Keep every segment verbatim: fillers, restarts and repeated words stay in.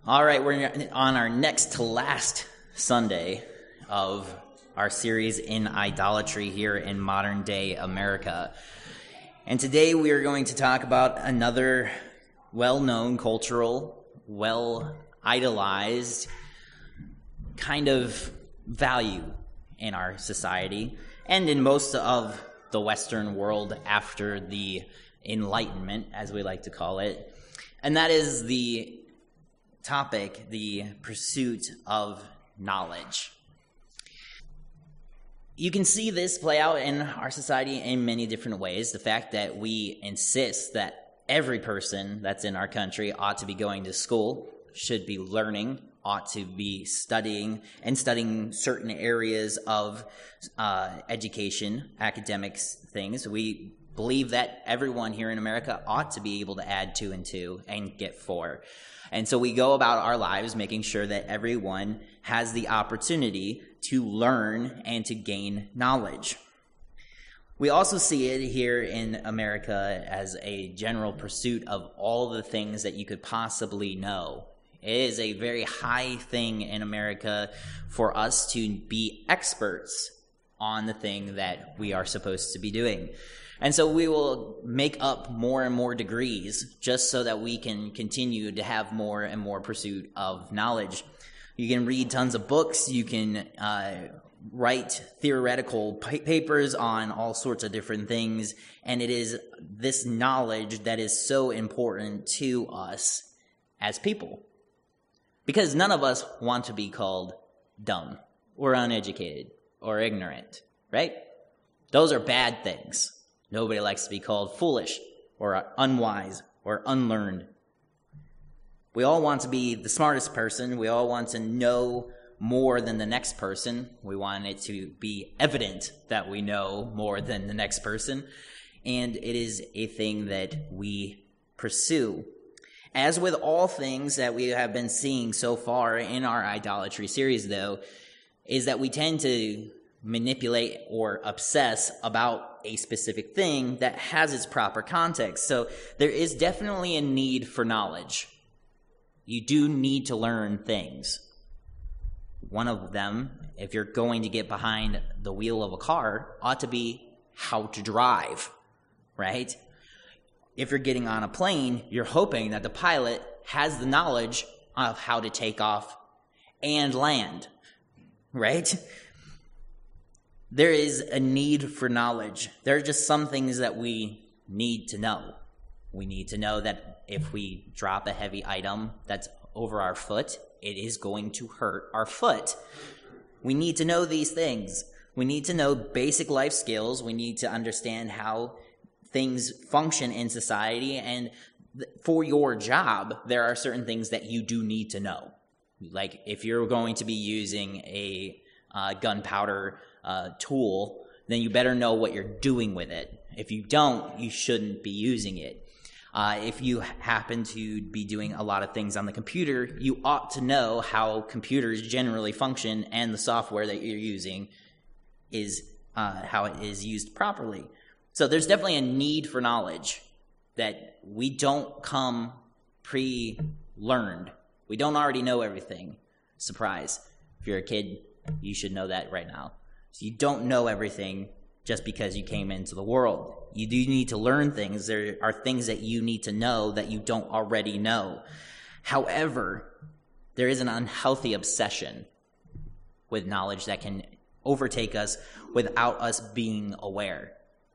All right, we're on our next to last Sunday of our series in idolatry here in modern day America. And today we are going to talk about another well-known cultural, well-idolized kind of value in our society and in most of the Western world after the Enlightenment, as we like to call it. And that is the topic, the pursuit of knowledge. You can see this play out in our society in many different ways. The fact that we insist that every person that's in our country ought to be going to school, should be learning, ought to be studying, and studying certain areas of uh, education, academics, things. We believe that everyone here in America ought to be able to add two and two and get four. And so we go about our lives making sure that everyone has the opportunity to learn and to gain knowledge. We also see it here in America as a general pursuit of all the things that you could possibly know. It is a very high thing in America for us to be experts on the thing that we are supposed to be doing. And so we will make up more and more degrees just so that we can continue to have more and more pursuit of knowledge. You can read tons of books. You can uh, write theoretical pa- papers on all sorts of different things. And it is this knowledge that is so important to us as people. Because none of us want to be called dumb or uneducated or ignorant, right? Those are bad things. Nobody likes to be called foolish or unwise or unlearned. We all want to be the smartest person. We all want to know more than the next person. We want it to be evident that we know more than the next person. And it is a thing that we pursue. As with all things that we have been seeing so far in our idolatry series, though, is that we tend to manipulate or obsess about a specific thing that has its proper context. So there is definitely a need for knowledge. You do need to learn things. One of them, if you're going to get behind the wheel of a car, ought to be how to drive, right? If you're getting on a plane, you're hoping that the pilot has the knowledge of how to take off and land, right? There is a need for knowledge. There are just some things that we need to know. We need to know that if we drop a heavy item that's over our foot, it is going to hurt our foot. We need to know these things. We need to know basic life skills. We need to understand how things function in society. And th- for your job, there are certain things that you do need to know. Like if you're going to be using a uh, gunpowder uh, tool, then you better know what you're doing with it. If you don't, you shouldn't be using it. Uh, if you happen to be doing a lot of things on the computer, you ought to know how computers generally function and the software that you're using is uh, how it is used properly. So there's definitely a need for knowledge that we don't come pre-learned. We don't already know everything. Surprise. If you're a kid, you should know that right now. So you don't know everything just because you came into the world. You do need to learn things. There are things that you need to know that you don't already know. However, there is an unhealthy obsession with knowledge that can overtake us without us being aware.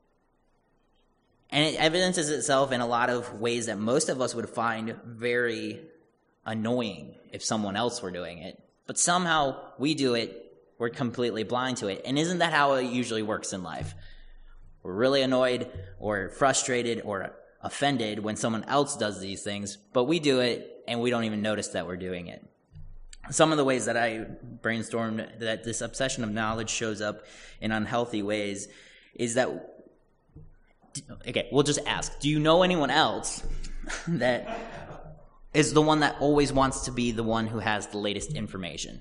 And it evidences itself in a lot of ways that most of us would find very annoying if someone else were doing it. But somehow we do it. We're completely blind to it. And isn't that how it usually works in life? We're really annoyed or frustrated or offended when someone else does these things, but we do it and we don't even notice that we're doing it. Some of the ways that I brainstormed that this obsession of knowledge shows up in unhealthy ways is that, okay, we'll just ask, do you know anyone else that is the one that always wants to be the one who has the latest information?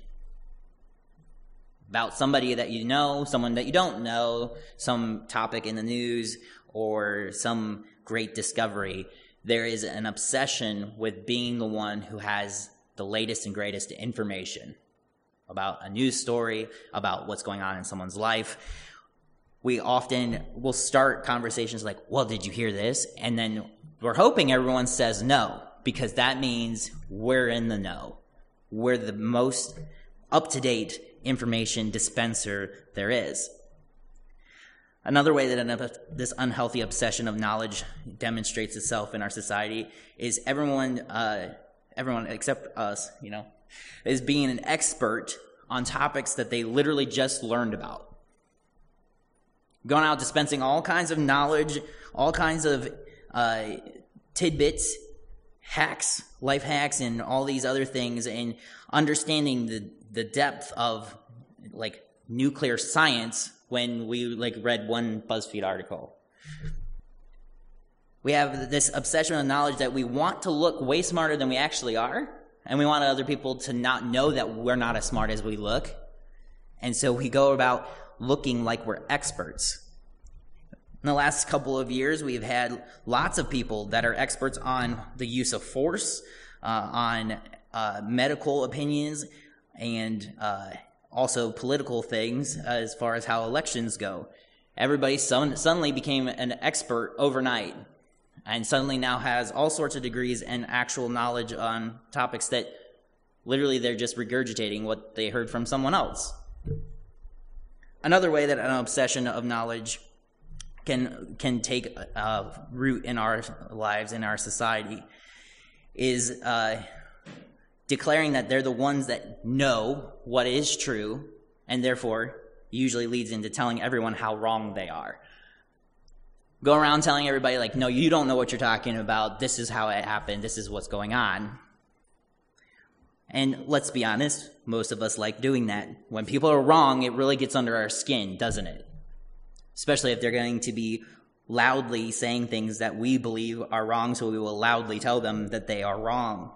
About somebody that you know, someone that you don't know, some topic in the news, or some great discovery. There is an obsession with being the one who has the latest and greatest information about a news story, about what's going on in someone's life. We often will start conversations like, well, did you hear this? And then we're hoping everyone says no, because that means we're in the know. We're the most up-to-date information dispenser there is. Another way that this unhealthy obsession of knowledge demonstrates itself in our society is everyone, uh, everyone except us, you know, is being an expert on topics that they literally just learned about. Going out dispensing all kinds of knowledge, all kinds of uh, tidbits, hacks, life hacks, and all these other things, and understanding the, the depth of like nuclear science when we like read one BuzzFeed article. We have this obsession with knowledge that we want to look way smarter than we actually are, and we want other people to not know that we're not as smart as we look. And so we go about looking like we're experts. In the last couple of years, we've had lots of people that are experts on the use of force, uh, on uh, medical opinions, and uh, also political things as far as how elections go. Everybody son- suddenly became an expert overnight, and suddenly now has all sorts of degrees and actual knowledge on topics that literally they're just regurgitating what they heard from someone else. Another way that an obsession of knowledge can can take uh, root in our lives, in our society, is uh, declaring that they're the ones that know what is true, and therefore usually leads into telling everyone how wrong they are. Go around telling everybody, like, no, you don't know what you're talking about. This is how it happened. This is what's going on. And let's be honest, most of us like doing that. When people are wrong, it really gets under our skin, doesn't it? Especially if they're going to be loudly saying things that we believe are wrong, so we will loudly tell them that they are wrong.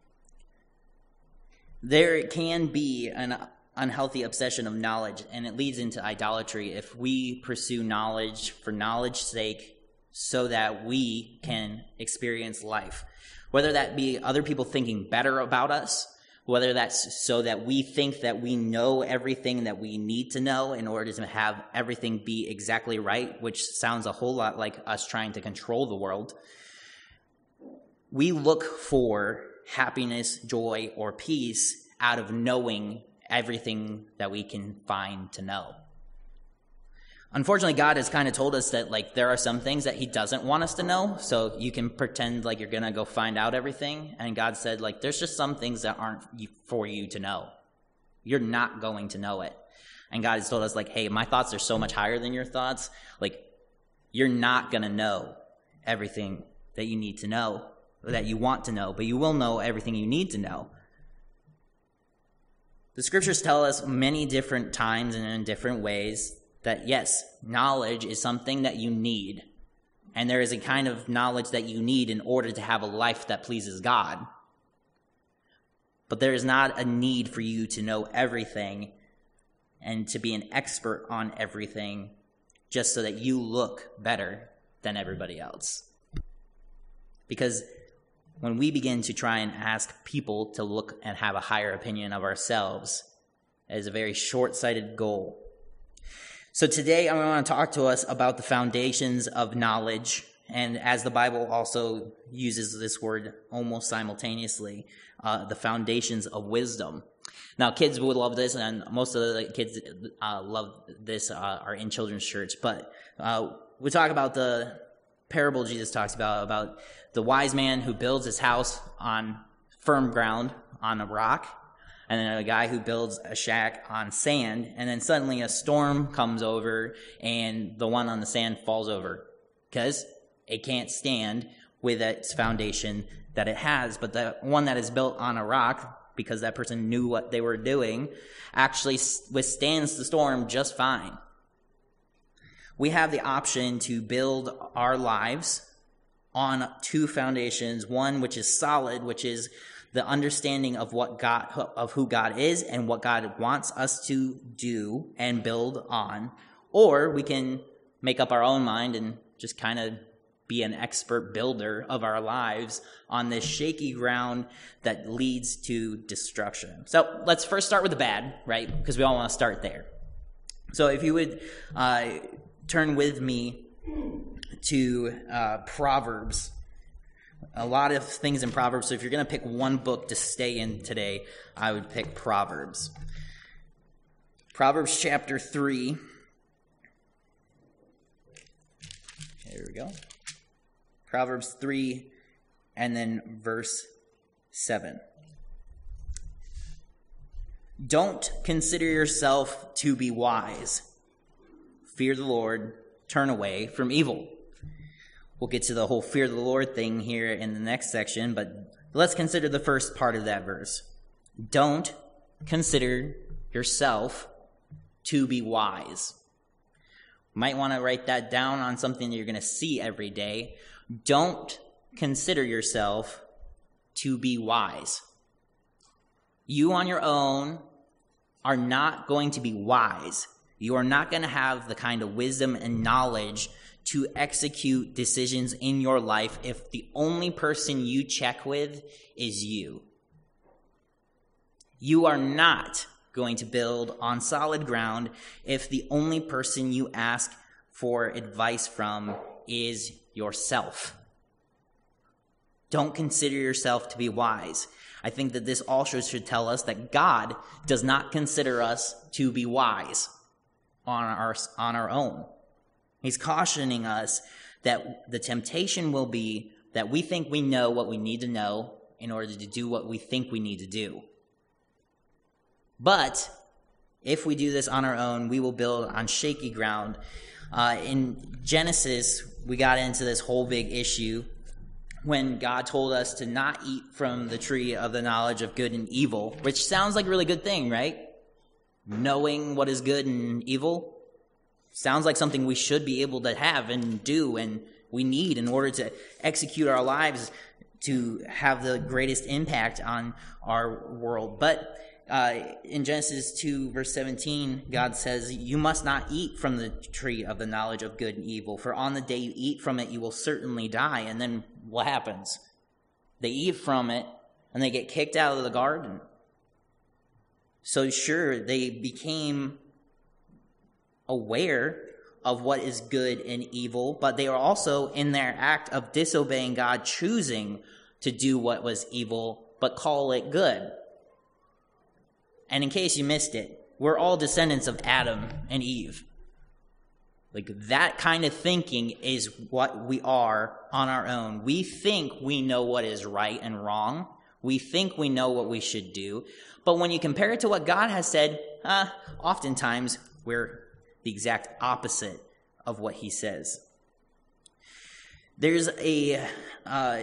There can be an unhealthy obsession of knowledge, and it leads into idolatry if we pursue knowledge for knowledge's sake so that we can experience life. Whether that be other people thinking better about us, whether that's so that we think that we know everything that we need to know in order to have everything be exactly right, which sounds a whole lot like us trying to control the world. We look for happiness, joy, or peace out of knowing everything that we can find to know. Unfortunately, God has kind of told us that like there are some things that he doesn't want us to know, so you can pretend like you're going to go find out everything. And God said, like, there's just some things that aren't for you to know. You're not going to know it. And God has told us, like, hey, my thoughts are so much higher than your thoughts. Like, you're not going to know everything that you need to know, or that you want to know, but you will know everything you need to know. The scriptures tell us many different times and in different ways that, yes, knowledge is something that you need. And there is a kind of knowledge that you need in order to have a life that pleases God. But there is not a need for you to know everything and to be an expert on everything just so that you look better than everybody else. Because when we begin to try and ask people to look and have a higher opinion of ourselves, it is a very short-sighted goal. So today I want to talk to us about the foundations of knowledge, and as the Bible also uses this word almost simultaneously, uh, the foundations of wisdom. Now, kids would love this, and most of the kids uh, love this uh, are in children's church, but uh, we talk about the parable Jesus talks about, about the wise man who builds his house on firm ground, on a rock, and then a guy who builds a shack on sand, and then suddenly a storm comes over, and the one on the sand falls over, because it can't stand with its foundation that it has. But the one that is built on a rock, because that person knew what they were doing, actually withstands the storm just fine. We have the option to build our lives on two foundations, one which is solid, which is the understanding of what God, of who God is and what God wants us to do and build on, or we can make up our own mind and just kind of be an expert builder of our lives on this shaky ground that leads to destruction. So let's first start with the bad, right? Because we all want to start there. So if you would uh, turn with me to uh, Proverbs. A lot of things in Proverbs. So if you're going to pick one book to stay in today, I would pick Proverbs. Proverbs chapter three. There we go. Proverbs three, and then verse seven. Don't consider yourself to be wise. Fear the Lord, turn away from evil. We'll get to the whole fear of the Lord thing here in the next section, but let's consider the first part of that verse. Don't consider yourself to be wise. You might want to write that down on something that you're going to see every day. Don't consider yourself to be wise. You on your own are not going to be wise. You are not going to have the kind of wisdom and knowledge to execute decisions in your life if the only person you check with is you. You are not going to build on solid ground if the only person you ask for advice from is yourself. Don't consider yourself to be wise. I think that this also should tell us that God does not consider us to be wise on our, on our own. He's cautioning us that the temptation will be that we think we know what we need to know in order to do what we think we need to do. But if we do this on our own, we will build on shaky ground. Uh, in Genesis, we got into this whole big issue when God told us to not eat from the tree of the knowledge of good and evil, which sounds like a really good thing, right? Knowing what is good and evil sounds like something we should be able to have and do and we need in order to execute our lives to have the greatest impact on our world. But Uh, in Genesis two, verse seventeen, God says, you must not eat from the tree of the knowledge of good and evil, for on the day you eat from it, you will certainly die. And then what happens? They eat from it, and they get kicked out of the garden. So sure, they became aware of what is good and evil, but they are also, in their act of disobeying God, choosing to do what was evil, but call it good. And in case you missed it, we're all descendants of Adam and Eve. Like, that kind of thinking is what we are on our own. We think we know what is right and wrong. We think we know what we should do. But when you compare it to what God has said, uh, oftentimes we're the exact opposite of what he says. There's a uh,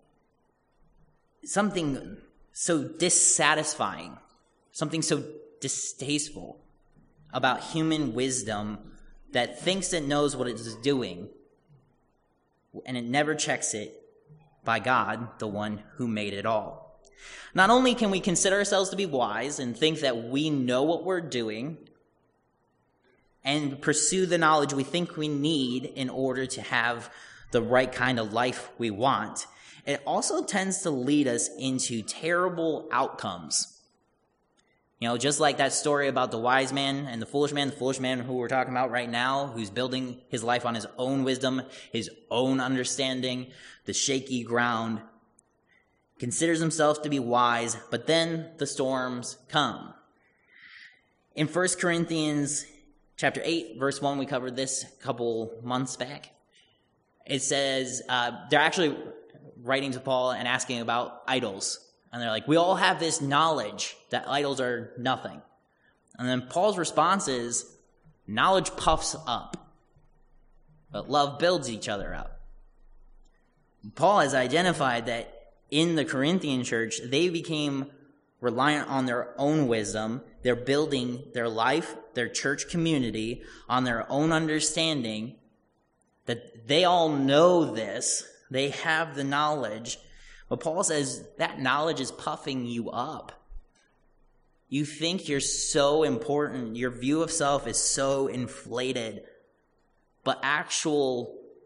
something so dissatisfying, something so distasteful about human wisdom that thinks it knows what it is doing, and it never checks it by God, the one who made it all. Not only can we consider ourselves to be wise and think that we know what we're doing and pursue the knowledge we think we need in order to have the right kind of life we want, it also tends to lead us into terrible outcomes. You know, just like that story about the wise man and the foolish man, the foolish man who we're talking about right now, who's building his life on his own wisdom, his own understanding, the shaky ground, considers himself to be wise, but then the storms come. In First Corinthians chapter eight, verse one, we covered this a couple months back. It says, uh, they're actually writing to Paul and asking about idols. And they're like, we all have this knowledge that idols are nothing. And then Paul's response is, knowledge puffs up, but love builds each other up. Paul has identified that in the Corinthian church, they became reliant on their own wisdom. They're building their life, their church community, on their own understanding, that they all know this. They have the knowledge. But Paul says that knowledge is puffing you up. You think you're so important. Your view of self is so inflated. But actual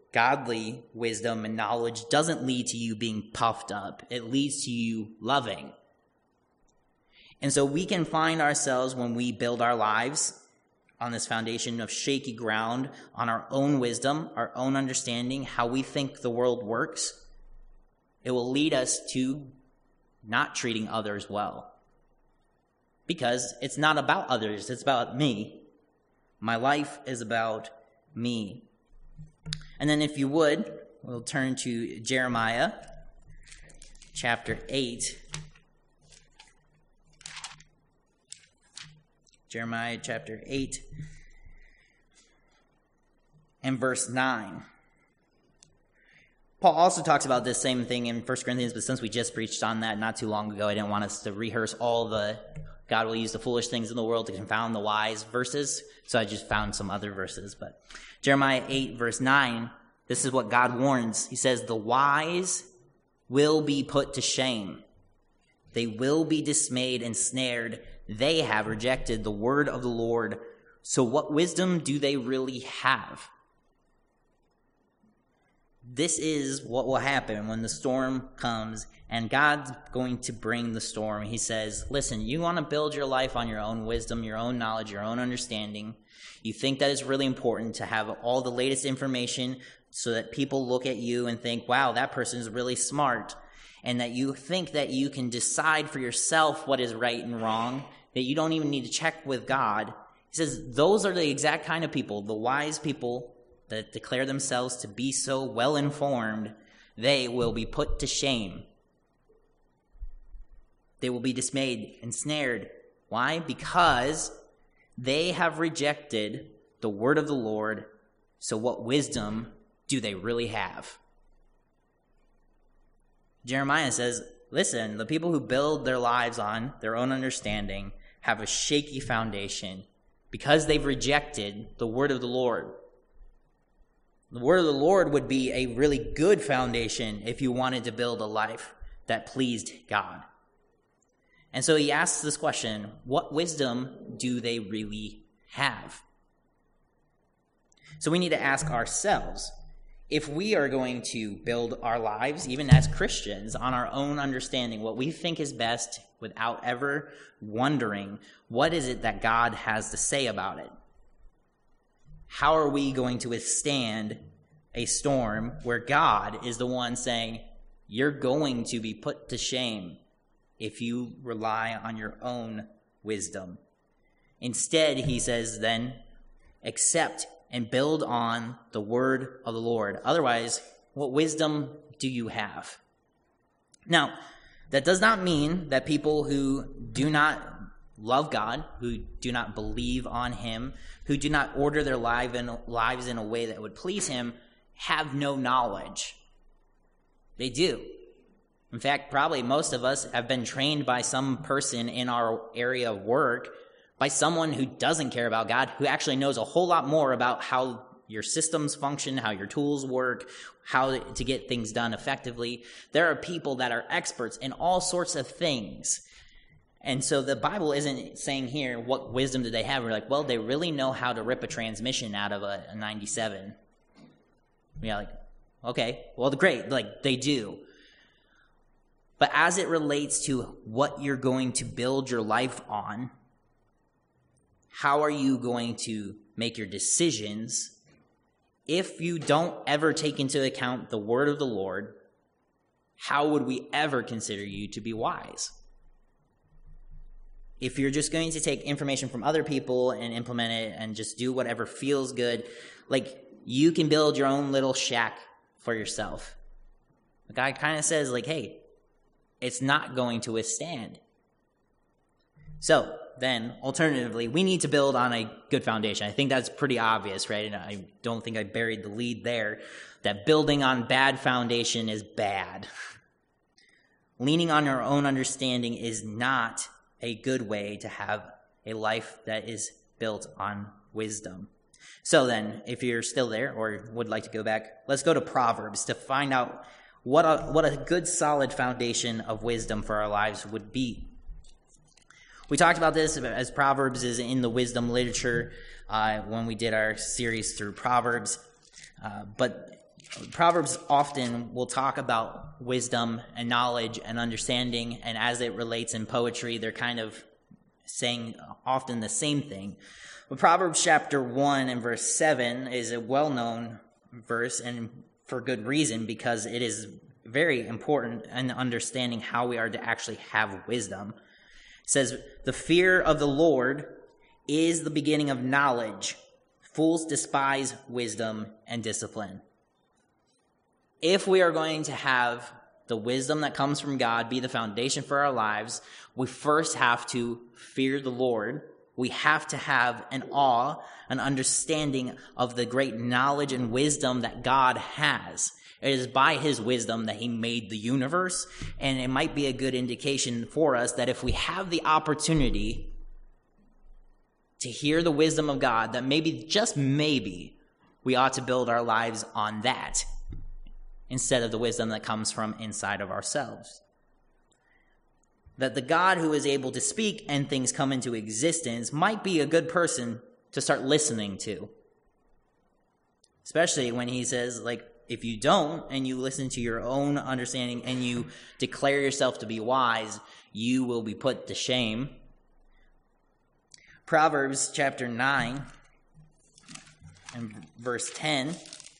godly wisdom and knowledge doesn't lead to you being puffed up. It leads to you loving. And so we can find ourselves, when we build our lives on this foundation of shaky ground, on our own wisdom, our own understanding, how we think the world works, it will lead us to not treating others well. Because it's not about others, it's about me. My life is about me. And then if you would, we'll turn to Jeremiah chapter eight. Jeremiah chapter eight and verse nine. Paul also talks about this same thing in First Corinthians, but since we just preached on that not too long ago, I didn't want us to rehearse all the God will use the foolish things in the world to confound the wise verses, so I just found some other verses. But Jeremiah eight, verse nine, this is what God warns. He says, the wise will be put to shame. They will be dismayed and snared. They have rejected the word of the Lord. So what wisdom do they really have? This is what will happen when the storm comes, and God's going to bring the storm. He says, listen, you want to build your life on your own wisdom, your own knowledge, your own understanding. You think that it's really important to have all the latest information so that people look at you and think, wow, that person is really smart. And that you think that you can decide for yourself what is right and wrong, that you don't even need to check with God. He says, those are the exact kind of people, the wise people that declare themselves to be so well-informed, they will be put to shame. They will be dismayed and snared. Why? Because they have rejected the word of the Lord. So what wisdom do they really have? Jeremiah says, listen, the people who build their lives on their own understanding have a shaky foundation because they've rejected the word of the Lord. The word of the Lord would be a really good foundation if you wanted to build a life that pleased God. And so he asks this question, what wisdom do they really have? So we need to ask ourselves, if we are going to build our lives, even as Christians, on our own understanding, what we think is best, without ever wondering, what is it that God has to say about it? How are we going to withstand a storm where God is the one saying, you're going to be put to shame if you rely on your own wisdom? Instead, he says then, accept and build on the word of the Lord. Otherwise, what wisdom do you have? Now, that does not mean that people who do not love God, who do not believe on him, who do not order their life in, lives in a way that would please him, have no knowledge. They do. In fact, probably most of us have been trained by some person in our area of work, by someone who doesn't care about God, who actually knows a whole lot more about how your systems function, how your tools work, how to get things done effectively. There are people that are experts in all sorts of things. And so the Bible isn't saying here, what wisdom do they have? We're like, well, they really know how to rip a transmission out of a, a ninety-seven. Yeah, like, okay, well, great, like, they do. But as it relates to what you're going to build your life on, how are you going to make your decisions if you don't ever take into account the word of the Lord? How would we ever consider you to be wise? If you're just going to take information from other people and implement it and just do whatever feels good, like, you can build your own little shack for yourself. The guy kind of says, like, hey, it's not going to withstand. So then, alternatively, we need to build on a good foundation. I think that's pretty obvious, right? And I don't think I buried the lead there, that building on bad foundation is bad. Leaning on our own understanding is not a good way to have a life that is built on wisdom. So then, if you're still there or would like to go back, let's go to Proverbs to find out what a, what a good solid foundation of wisdom for our lives would be. We talked about this as Proverbs is in the wisdom literature uh, when we did our series through Proverbs. Uh, but Proverbs often will talk about wisdom and knowledge and understanding, and as it relates in poetry, they're kind of saying often the same thing. But Proverbs chapter one and verse seven is a well-known verse, and for good reason, because it is very important in understanding how we are to actually have wisdom. It says, "The fear of the Lord is the beginning of knowledge. Fools despise wisdom and discipline." If we are going to have the wisdom that comes from God be the foundation for our lives, we first have to fear the Lord. We have to have an awe, an understanding of the great knowledge and wisdom that God has. It is by his wisdom that he made the universe, and it might be a good indication for us that if we have the opportunity to hear the wisdom of God, that maybe, just maybe, we ought to build our lives on that instead of the wisdom that comes from inside of ourselves. That the God who is able to speak and things come into existence might be a good person to start listening to. Especially when he says, like, if you don't and you listen to your own understanding and you declare yourself to be wise, you will be put to shame. Proverbs chapter nine and verse ten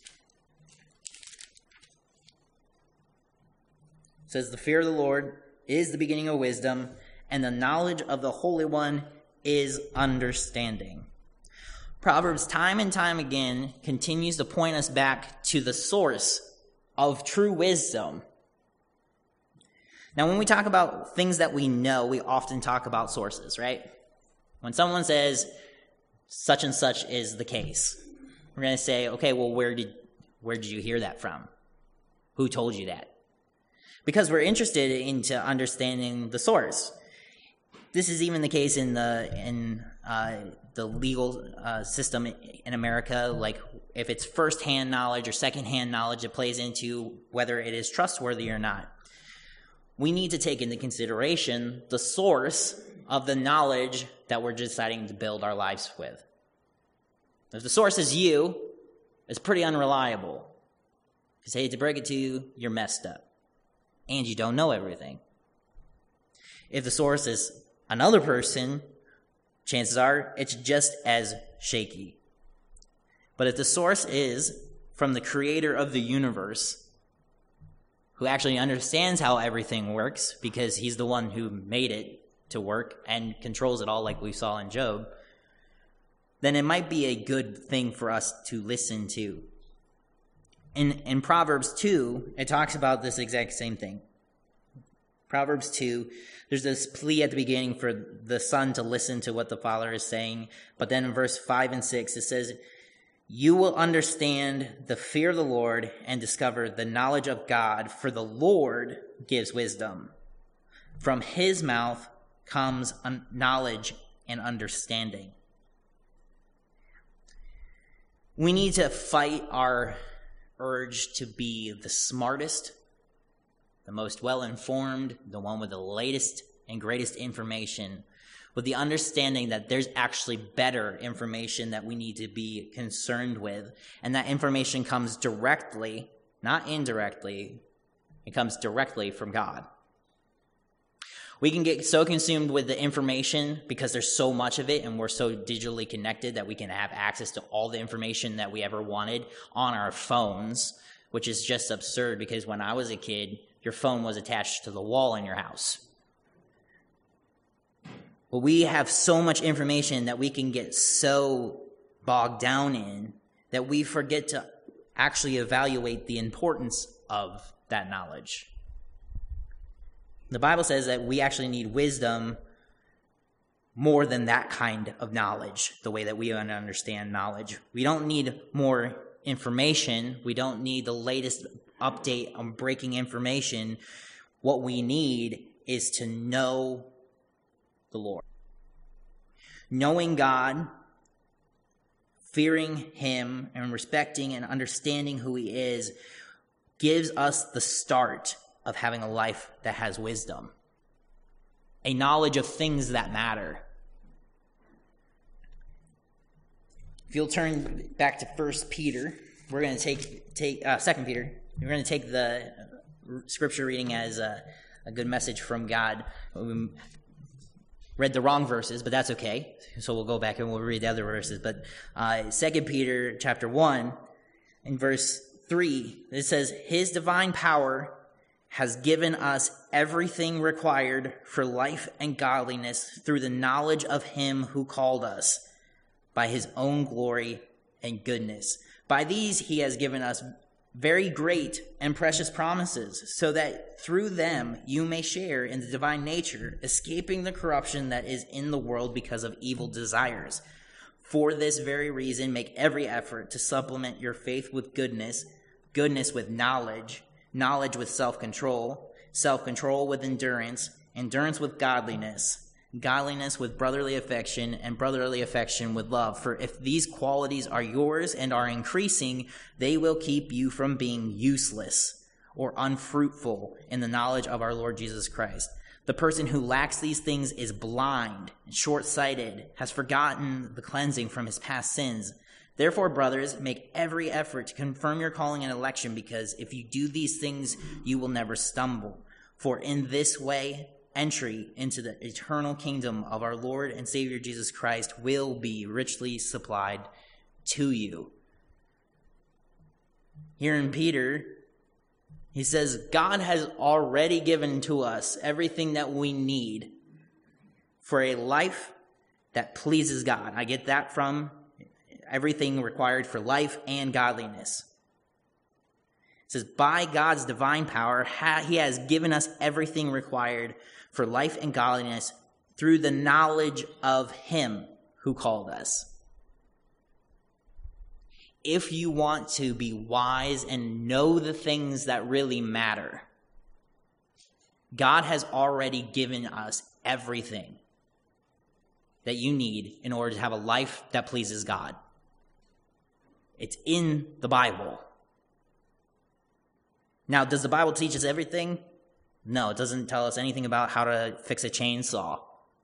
says, "The fear of the Lord is the beginning of wisdom, and the knowledge of the Holy One is understanding." Proverbs time and time again continues to point us back to the source of true wisdom. Now, when we talk about things that we know, we often talk about sources, right? When someone says such and such is the case, we're going to say, okay, well, where did where did you hear that from? Who told you that? Because we're interested into understanding the source. This is even the case in the in uh, the legal uh, system in America. Like, if it's first-hand knowledge or second-hand knowledge, it plays into whether it is trustworthy or not. We need to take into consideration the source of the knowledge that we're deciding to build our lives with. If the source is you, it's pretty unreliable. Because, hate to break it to you, you're messed up. And you don't know everything. If the source is another person, chances are it's just as shaky. But if the source is from the creator of the universe, who actually understands how everything works because he's the one who made it to work and controls it all, like we saw in Job, then it might be a good thing for us to listen to. In, in Proverbs two, it talks about this exact same thing. Proverbs two, there's this plea at the beginning for the son to listen to what the father is saying. But then in verse five and six, it says, "You will understand the fear of the Lord and discover the knowledge of God, for the Lord gives wisdom. From his mouth comes knowledge and understanding." We need to fight our urge to be the smartest, the most well-informed, the one with the latest and greatest information, with the understanding that there's actually better information that we need to be concerned with, and that information comes directly, not indirectly, it comes directly from God. We can get so consumed with the information because there's so much of it and we're so digitally connected that we can have access to all the information that we ever wanted on our phones, which is just absurd because when I was a kid, your phone was attached to the wall in your house. But we have so much information that we can get so bogged down in that we forget to actually evaluate the importance of that knowledge. The Bible says that we actually need wisdom more than that kind of knowledge, the way that we understand knowledge. We don't need more information. We don't need the latest update on breaking information. What we need is to know the Lord. Knowing God, fearing him, and respecting and understanding who he is gives us the start of having a life that has wisdom, a knowledge of things that matter. If you'll turn back to First Peter we're going to take take uh, Second Peter. We're going to take the scripture reading as a, a good message from God. We read the wrong verses, but that's okay. So we'll go back and we'll read the other verses. But uh, Second Peter chapter one, in verse three, it says, "His divine power has given us everything required for life and godliness through the knowledge of him who called us by his own glory and goodness. By these he has given us very great and precious promises, so that through them you may share in the divine nature, escaping the corruption that is in the world because of evil desires. For this very reason, make every effort to supplement your faith with goodness, goodness with knowledge, knowledge with self-control, self-control with endurance, endurance with godliness, godliness with brotherly affection, and brotherly affection with love. For if these qualities are yours and are increasing, they will keep you from being useless or unfruitful in the knowledge of our Lord Jesus Christ. The person who lacks these things is blind, short-sighted, has forgotten the cleansing from his past sins. Therefore, brothers, make every effort to confirm your calling and election, because if you do these things, you will never stumble. For in this way, entry into the eternal kingdom of our Lord and Savior Jesus Christ will be richly supplied to you." Here in Peter, he says, God has already given to us everything that we need for a life that pleases God. I get that from everything required for life and godliness. It says, by God's divine power, he has given us everything required for life and godliness through the knowledge of him who called us. If you want to be wise and know the things that really matter, God has already given us everything that you need in order to have a life that pleases God. It's in the Bible. Now, does the Bible teach us everything? No, it doesn't tell us anything about how to fix a chainsaw.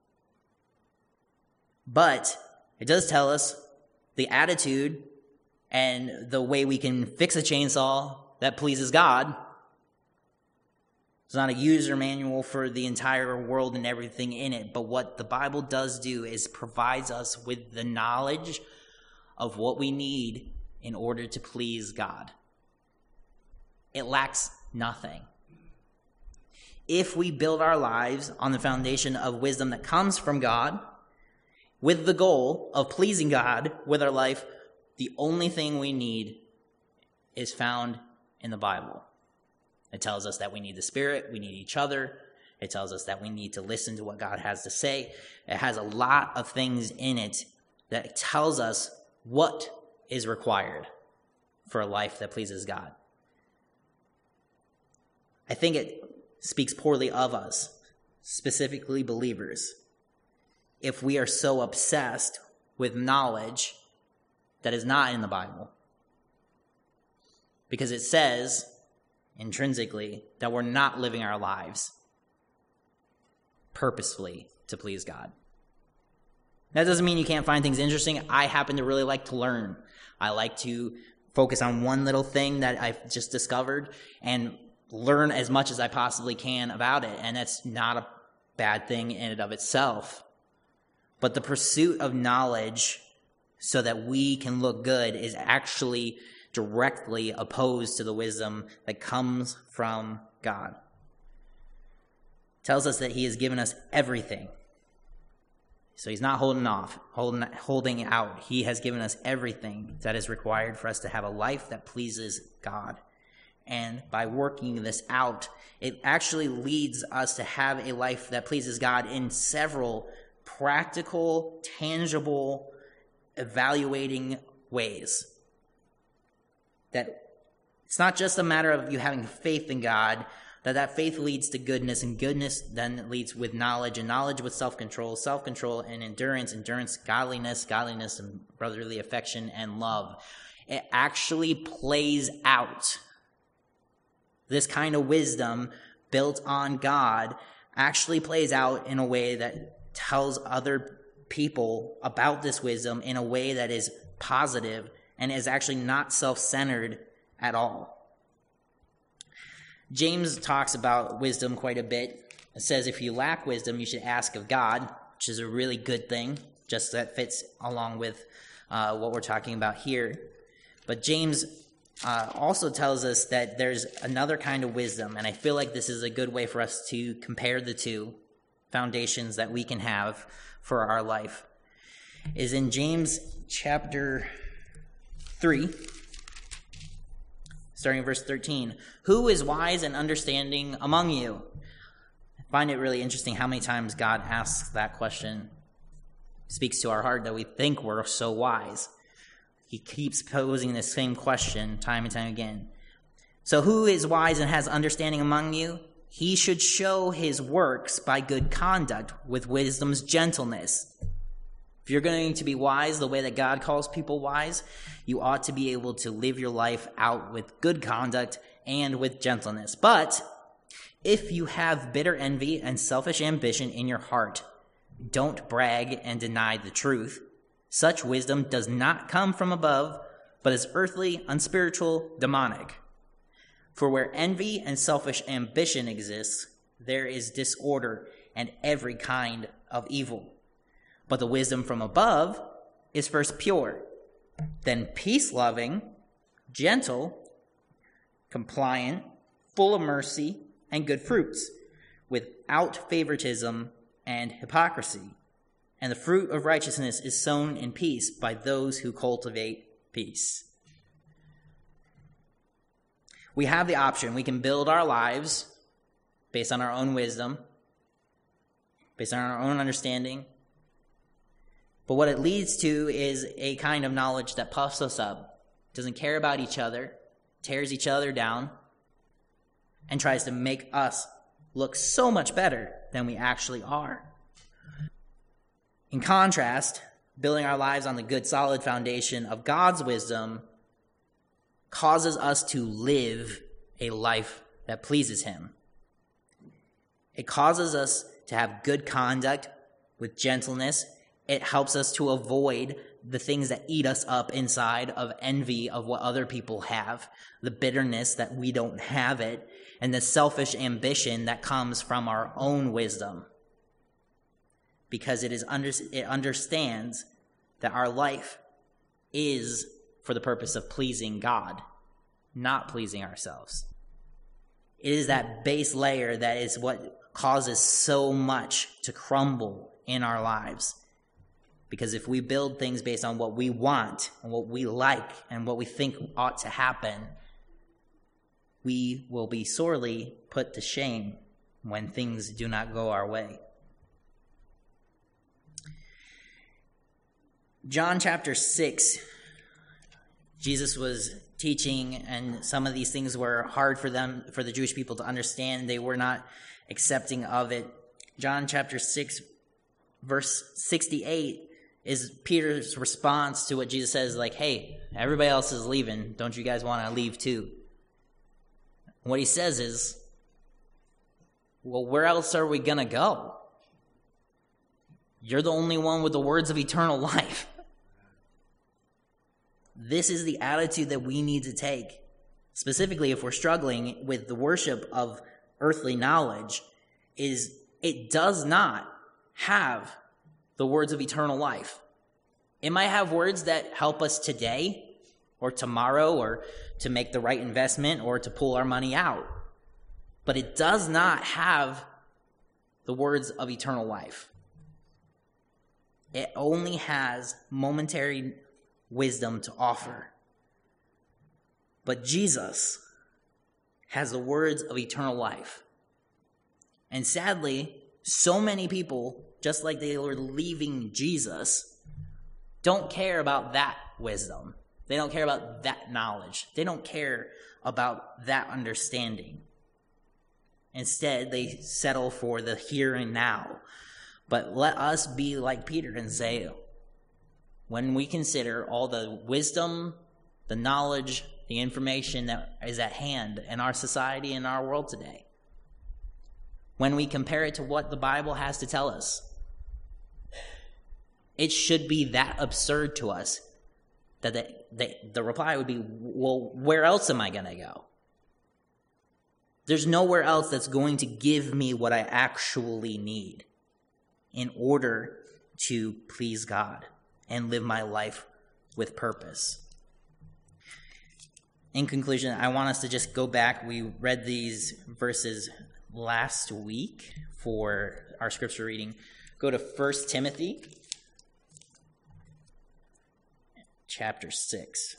But it does tell us the attitude and the way we can fix a chainsaw that pleases God. It's not a user manual for the entire world and everything in it, but what the Bible does do is provides us with the knowledge of what we need in order to please God. It lacks nothing. If we build our lives on the foundation of wisdom that comes from God, with the goal of pleasing God with our life, the only thing we need is found in the Bible. It tells us that we need the Spirit, we need each other. It tells us that we need to listen to what God has to say. It has a lot of things in it that tells us what is required for a life that pleases God. I think it speaks poorly of us, specifically believers, if we are so obsessed with knowledge that is not in the Bible. Because it says intrinsically that we're not living our lives purposefully to please God. That doesn't mean you can't find things interesting. I happen to really like to learn. I like to focus on one little thing that I've just discovered and learn as much as I possibly can about it. And that's not a bad thing in and of itself. But the pursuit of knowledge so that we can look good is actually directly opposed to the wisdom that comes from God. It tells us that he has given us everything. So he's not holding off, holding, holding out. He has given us everything that is required for us to have a life that pleases God. And by working this out, it actually leads us to have a life that pleases God in several practical, tangible, evaluating ways. That it's not just a matter of you having faith in God, that that faith leads to goodness, and goodness then leads with knowledge, and knowledge with self-control, self-control and endurance, endurance, godliness, godliness and brotherly affection and love. It actually plays out. This kind of wisdom built on God actually plays out in a way that tells other people about this wisdom in a way that is positive and is actually not self-centered at all. James talks about wisdom quite a bit. It says if you lack wisdom, you should ask of God, which is a really good thing, just that fits along with uh, what we're talking about here. But James uh, also tells us that there's another kind of wisdom, and I feel like this is a good way for us to compare the two foundations that we can have for our life. Is in James chapter three, starting in verse thirteen. Who is wise and understanding among you? I find it really interesting how many times God asks that question. It speaks to our heart that we think we're so wise. He keeps posing the same question time and time again. So who is wise and has understanding among you? He should show his works by good conduct with wisdom's gentleness. If you're going to be wise the way that God calls people wise, you ought to be able to live your life out with good conduct and with gentleness. But if you have bitter envy and selfish ambition in your heart, don't brag and deny the truth. Such wisdom does not come from above, but is earthly, unspiritual, demonic. For where envy and selfish ambition exists, there is disorder and every kind of evil. But the wisdom from above is first pure, then peace-loving, gentle, compliant, full of mercy and good fruits, without favoritism and hypocrisy. And the fruit of righteousness is sown in peace by those who cultivate peace. We have the option. We can build our lives based on our own wisdom, based on our own understanding. But what it leads to is a kind of knowledge that puffs us up, doesn't care about each other, tears each other down, and tries to make us look so much better than we actually are. In contrast, building our lives on the good, solid foundation of God's wisdom causes us to live a life that pleases him. It causes us to have good conduct with gentleness. It helps us to avoid the things that eat us up inside of envy of what other people have, the bitterness that we don't have it, and the selfish ambition that comes from our own wisdom. Because it is under, it understands that our life is for the purpose of pleasing God, not pleasing ourselves. It is that base layer that is what causes so much to crumble in our lives. Because if we build things based on what we want and what we like and what we think ought to happen, we will be sorely put to shame when things do not go our way. John chapter six, Jesus was teaching, and some of these things were hard for them, for the Jewish people to understand. They were not accepting of it. John chapter six, verse sixty-eight is Peter's response to what Jesus says, like, hey, everybody else is leaving. Don't you guys want to leave too? And what he says is, well, where else are we going to go? You're the only one with the words of eternal life. This is the attitude that we need to take, specifically if we're struggling with the worship of earthly knowledge, is it does not have the words of eternal life. It might have words that help us today or tomorrow or to make the right investment or to pull our money out. But it does not have the words of eternal life. It only has momentary wisdom to offer. But Jesus has the words of eternal life. And sadly, so many people, just like they were leaving Jesus, don't care about that wisdom. They don't care about that knowledge. They don't care about that understanding. Instead, they settle for the here and now. But let us be like Peter and say, when we consider all the wisdom, the knowledge, the information that is at hand in our society and our world today, when we compare it to what the Bible has to tell us, it should be that absurd to us that the, the, the reply would be, well, where else am I going to go? There's nowhere else that's going to give me what I actually need in order to please God and live my life with purpose. In conclusion, I want us to just go back. We read these verses last week for our scripture reading. Go to First Timothy chapter six.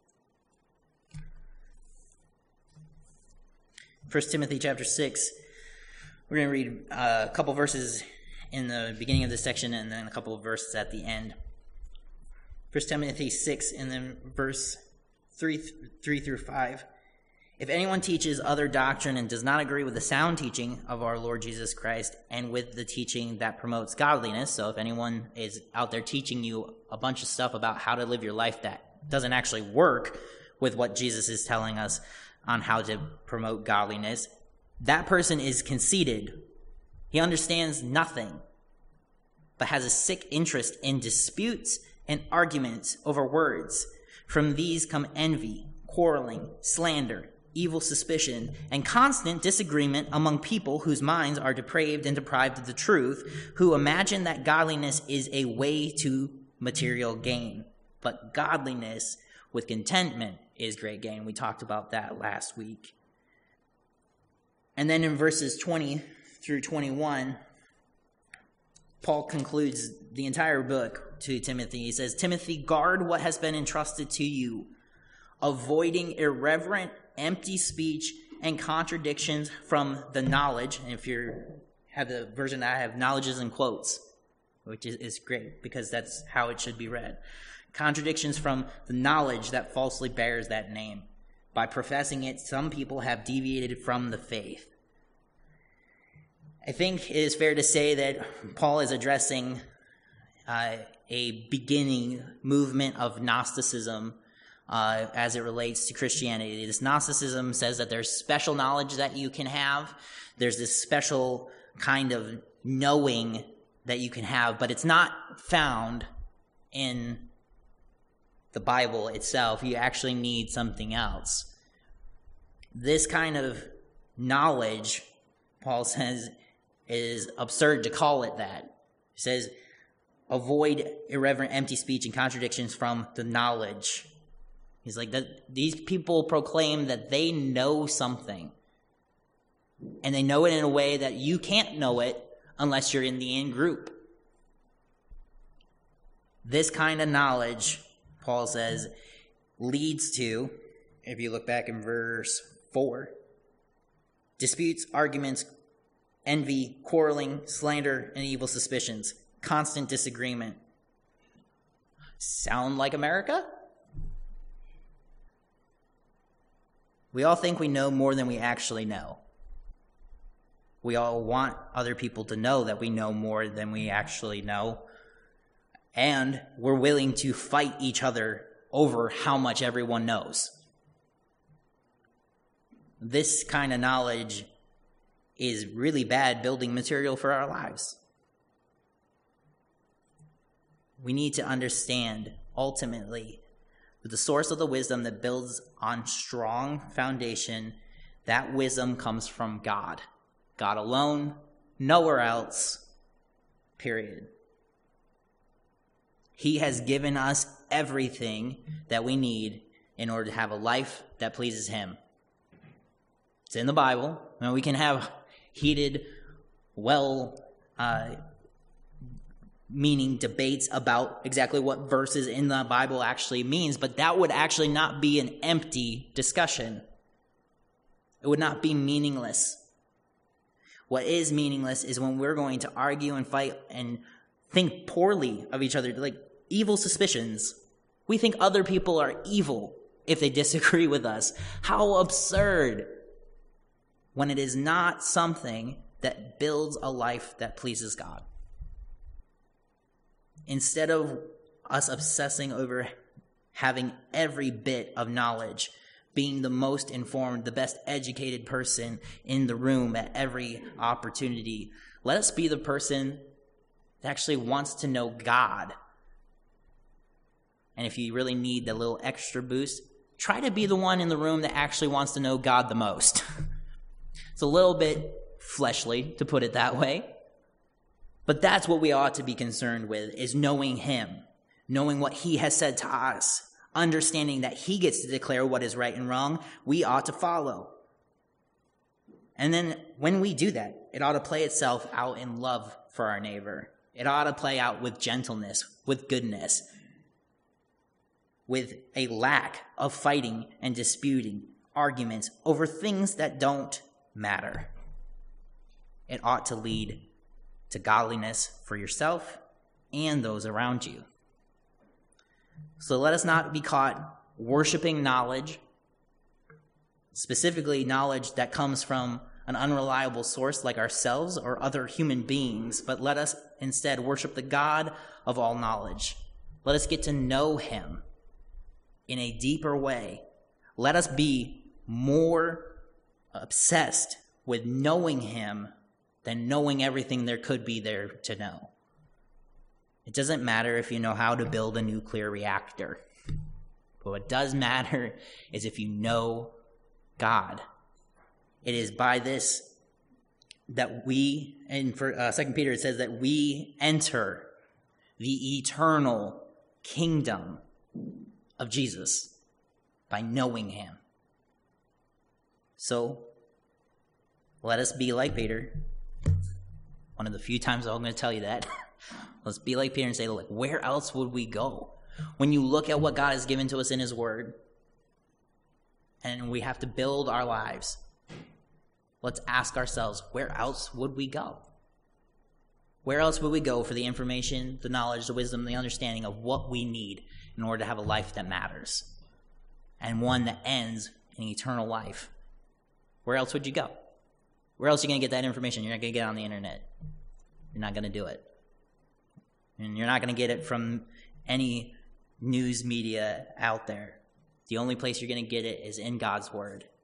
First Timothy chapter six. We're going to read uh, a couple verses in the beginning of this section and then a couple of verses at the end. First Timothy six and then verse three, three through five. If anyone teaches other doctrine and does not agree with the sound teaching of our Lord Jesus Christ and with the teaching that promotes godliness, so if anyone is out there teaching you a bunch of stuff about how to live your life that doesn't actually work with what Jesus is telling us on how to promote godliness, that person is conceited. He understands nothing, but has a sick interest in disputes and arguments over words. From these come envy, quarreling, slander, evil suspicion, and constant disagreement among people whose minds are depraved and deprived of the truth, who imagine that godliness is a way to material gain. But godliness with contentment is great gain. We talked about that last week. And then in verses twenty through twenty-one, Paul concludes the entire book to Timothy. He says, Timothy, guard what has been entrusted to you, avoiding irreverent, empty speech and contradictions from the knowledge. And if you have the version that I have, knowledges in quotes, which is, is great because that's how it should be read. Contradictions from the knowledge that falsely bears that name. By professing it, some people have deviated from the faith. I think it is fair to say that Paul is addressing uh, a beginning movement of Gnosticism uh, as it relates to Christianity. This Gnosticism says that there's special knowledge that you can have. There's this special kind of knowing that you can have, but it's not found in the Bible itself. You actually need something else. This kind of knowledge, Paul says, is absurd to call it that. He says, avoid irreverent, empty speech and contradictions from the knowledge. He's like, that these people proclaim that they know something, and they know it in a way that you can't know it unless you're in the in-group. This kind of knowledge, Paul says, leads to, if you look back in verse four, disputes, arguments, envy, quarreling, slander, and evil suspicions, constant disagreement. Sound like America? We all think we know more than we actually know. We all want other people to know that we know more than we actually know. And we're willing to fight each other over how much everyone knows. This kind of knowledge is really bad building material for our lives. We need to understand, ultimately, that the source of the wisdom that builds on strong foundation, that wisdom comes from God. God alone, nowhere else, period. He has given us everything that we need in order to have a life that pleases him. It's in the Bible. Now, we can have heated, well, uh, meaning debates about exactly what verses in the Bible actually means, but that would actually not be an empty discussion. It would not be meaningless. What is meaningless is when we're going to argue and fight and think poorly of each other, like evil suspicions. We think other people are evil if they disagree with us. How absurd, when it is not something that builds a life that pleases God. Instead of us obsessing over having every bit of knowledge, being the most informed, the best educated person in the room at every opportunity, let us be the person that actually wants to know God And if you really need the little extra boost, try to be the one in the room that actually wants to know God the most. It's a little bit fleshly, to put it that way. But that's what we ought to be concerned with, is knowing him, knowing what he has said to us, understanding that he gets to declare what is right and wrong. We ought to follow. And then when we do that, it ought to play itself out in love for our neighbor. It ought to play out with gentleness, with goodness, with a lack of fighting and disputing, arguments over things that don't matter. It ought to lead to godliness for yourself and those around you. So let us not be caught worshiping knowledge, specifically knowledge that comes from an unreliable source like ourselves or other human beings, but let us instead worship the God of all knowledge. Let us get to know him in a deeper way. Let us be more obsessed with knowing him than knowing everything there could be there to know. It doesn't matter if you know how to build a nuclear reactor. But what does matter is if you know God. It is by this that we, and for uh, Second Peter it says that we enter the eternal kingdom of Jesus by knowing him. So let us be like Peter. One of the few times I'm going to tell you that. Let's be like Peter and say, look, where else would we go? When you look at what God has given to us in his word, and we have to build our lives, let's ask ourselves, where else would we go? Where else would we go for the information, the knowledge, the wisdom, the understanding of what we need in order to have a life that matters and one that ends in eternal life? Where else would you go? Where else are you going to get that information? You're not going to get it on the internet. You're not going to do it. And you're not going to get it from any news media out there. The only place you're going to get it is in God's word.